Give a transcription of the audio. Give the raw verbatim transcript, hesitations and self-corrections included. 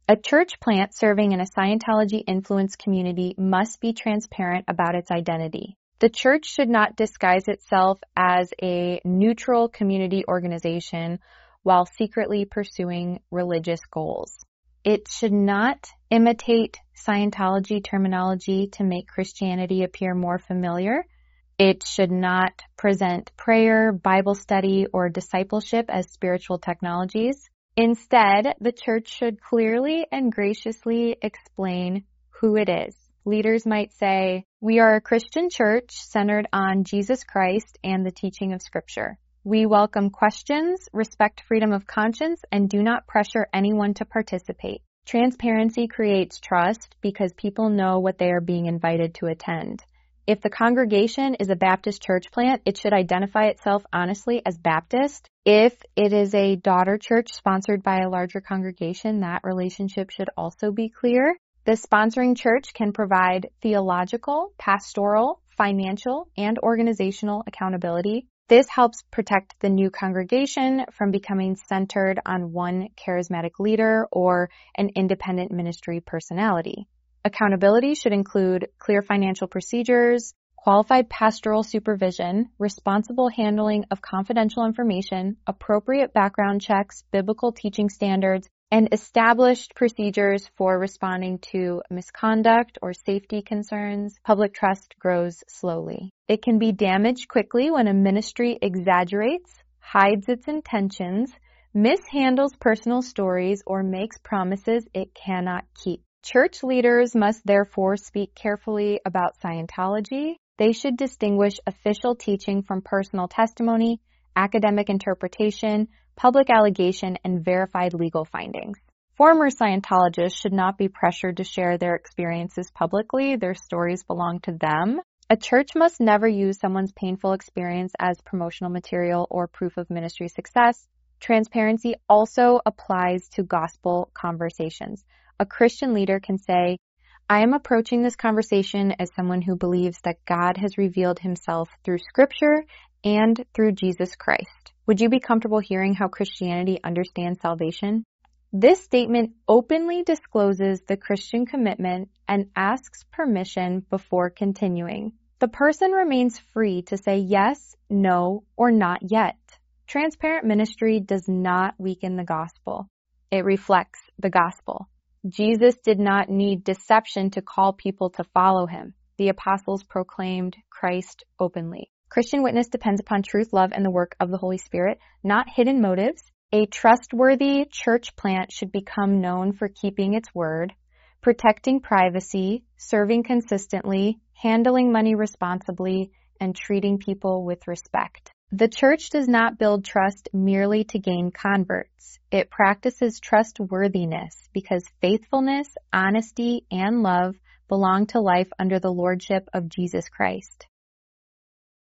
A church plant serving in a Scientology-influenced community must be transparent about its identity. The church should not disguise itself as a neutral community organization while secretly pursuing religious goals. It should not imitate Scientology terminology to make Christianity appear more familiar. It should not present prayer, Bible study, or discipleship as spiritual technologies. Instead, the church should clearly and graciously explain who it is. Leaders might say, "We are a Christian church centered on Jesus Christ and the teaching of Scripture. We welcome questions, respect freedom of conscience, and do not pressure anyone to participate." Transparency creates trust because people know what they are being invited to attend. If the congregation is a Baptist church plant, it should identify itself honestly as Baptist. If it is a daughter church sponsored by a larger congregation, that relationship should also be clear. The sponsoring church can provide theological, pastoral, financial, and organizational accountability. This helps protect the new congregation from becoming centered on one charismatic leader or an independent ministry personality. Accountability should include clear financial procedures, qualified pastoral supervision, responsible handling of confidential information, appropriate background checks, biblical teaching standards, and established procedures for responding to misconduct or safety concerns. Public trust grows slowly. It can be damaged quickly when a ministry exaggerates, hides its intentions, mishandles personal stories, or makes promises it cannot keep. Church leaders must therefore speak carefully about Scientology. They should distinguish official teaching from personal testimony, academic interpretation, public allegation, and verified legal findings. Former Scientologists should not be pressured to share their experiences publicly. Their stories belong to them. A church must never use someone's painful experience as promotional material or proof of ministry success. Transparency also applies to gospel conversations. A Christian leader can say, "I am approaching this conversation as someone who believes that God has revealed himself through Scripture and through Jesus Christ. Would you be comfortable hearing how Christianity understands salvation?" This statement openly discloses the Christian commitment and asks permission before continuing. The person remains free to say yes, no, or not yet. Transparent ministry does not weaken the gospel. It reflects the gospel. Jesus did not need deception to call people to follow him. The apostles proclaimed Christ openly. Christian witness depends upon truth, love, and the work of the Holy Spirit, not hidden motives. A trustworthy church plant should become known for keeping its word, protecting privacy, serving consistently, handling money responsibly, and treating people with respect. The church does not build trust merely to gain converts. It practices trustworthiness because faithfulness, honesty, and love belong to life under the lordship of Jesus Christ.